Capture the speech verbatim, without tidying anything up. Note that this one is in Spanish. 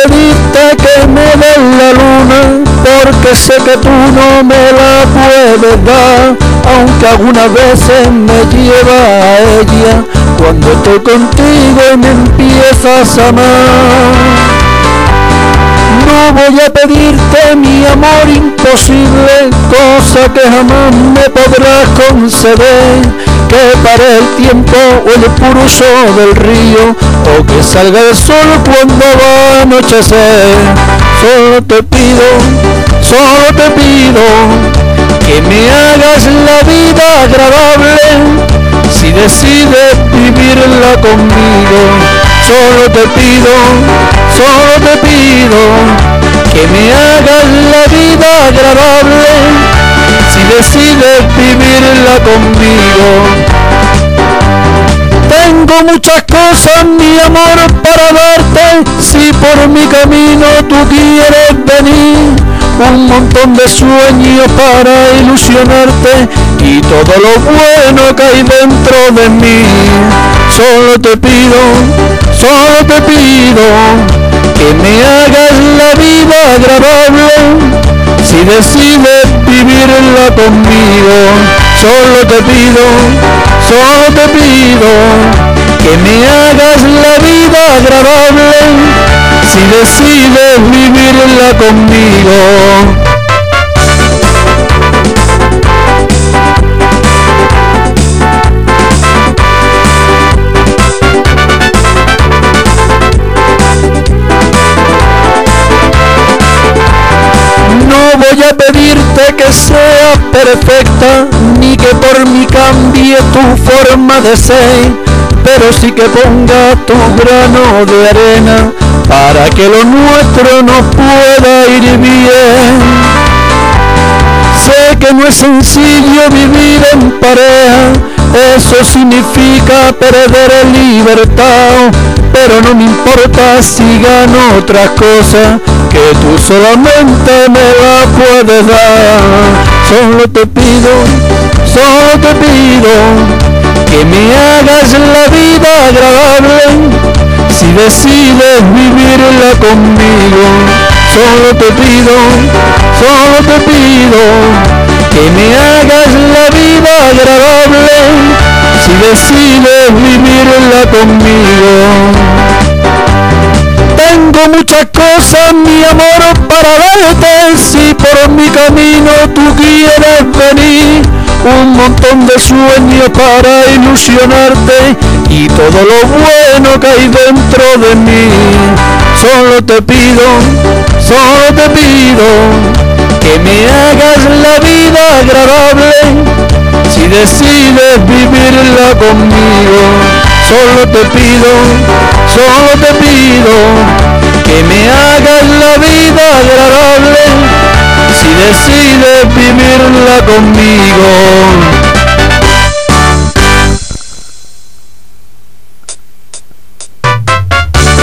pedirte que me des la luna, porque sé que tú no me la puedes dar, aunque algunas veces me lleva a ella cuando estoy contigo y me empiezas a amar. No voy a pedirte mi amor imposible, cosa que jamás me podrás conceder, que pare el tiempo o el pulso del río, o que salga el sol cuando va a anochecer. Solo te pido, solo te pido, que me hagas la vida agradable, si decides vivirla conmigo. Solo te pido, solo te pido, que me hagas la vida agradable, si decides vivirla conmigo. Tengo muchas cosas, mi amor, para darte, si por mi camino tú quieres venir, un montón de sueños para ilusionarte y todo lo bueno que hay dentro de mí. Solo te pido, solo te pido, que me hagas la vida agradable, si decides vivirla conmigo. Solo te pido, solo te pido, que me hagas la vida agradable, si decides vivirla conmigo. No voy a pedirte que seas perfecta, ni que por mí cambie tu forma de ser, pero sí que ponga tu grano de arena para que lo nuestro nos pueda ir bien. Sé que no es sencillo vivir en pareja, eso significa perder libertad, pero no me importa si gano otras cosas que tú solamente me la puedes dar. Solo te pido, solo te pido, que me hagas la vida agradable, si decides vivirla conmigo. Solo te pido, solo te pido, que me hagas la vida agradable, si decides vivirla conmigo. Tengo muchas cosas, mi amor, para darte, si por mi camino tú quieres venir, un montón de sueños para ilusionarte y todo lo bueno que hay dentro de mí. Solo te pido, solo te pido, que me hagas la vida agradable, si decides vivirla conmigo. Solo te pido, solo te pido, que me hagas la vida agradable, si decides vivirla conmigo.